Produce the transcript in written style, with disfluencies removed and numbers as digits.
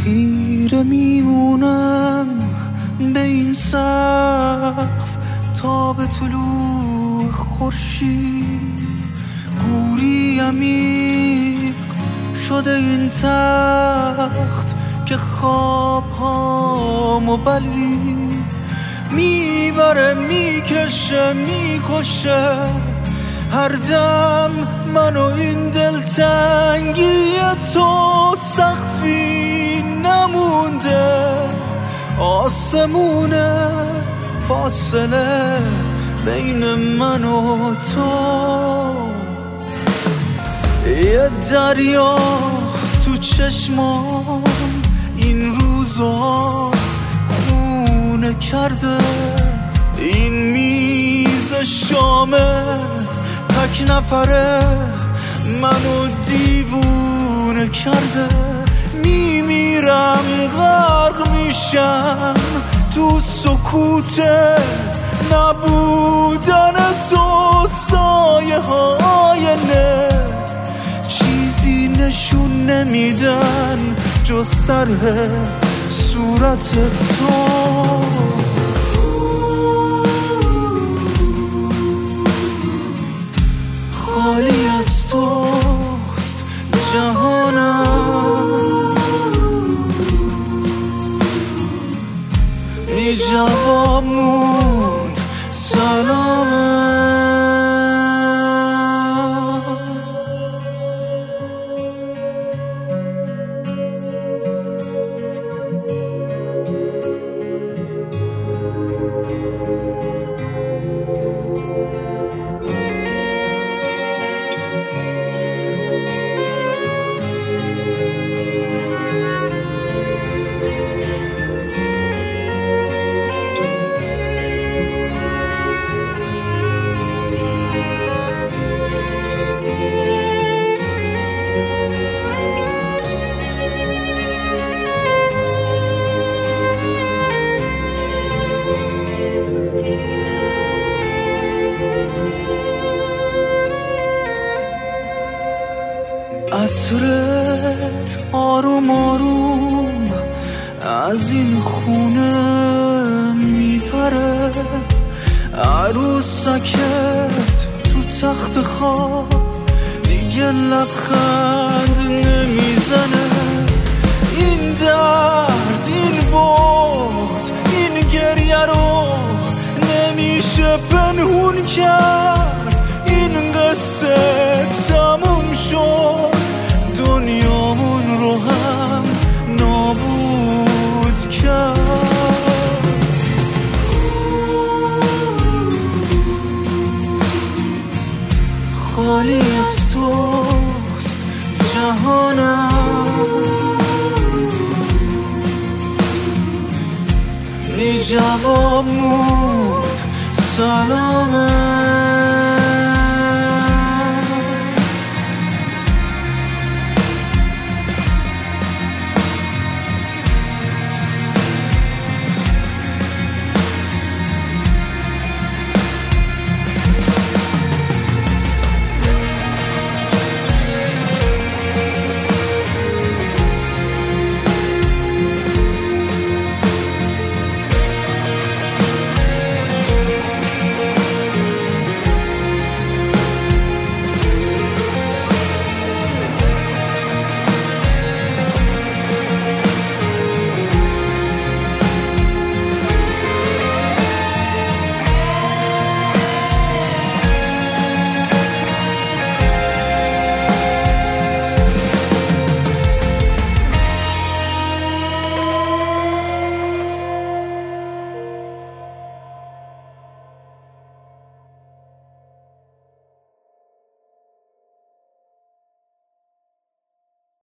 خیره میمونم به این سقف تا به طلوع خورشید. گوری عمیق شده این تخت که خوابهامو بلید میبره، میکشه، میکشه. هر دم منو این دلتنگی تو سقفی نمونده، آسمونه فاصله بین من و تو. یه دریا تو چشمام این روزا خونه کرده، این میز شامه تک نفره منو دیوونه کرده. میمیرم غرق میشم تو سکوت نبودن تو، سایه های نه چیزی نشون نمیدن جز طرح صورت تو. خالی از توست جهانم، بی جواب موند سلامم. عطرت آروم آروم از این خونه میپره، عروسکت تو تخت خواب دیگه لبخند نمیزنه. این درد، این بغض، این گریه رو نمیشه پنهون کرد. این قصه تموم شد، دنیامون رو هم نابود کرد. خالی از توست جهانم، بی جواب موند سلامم.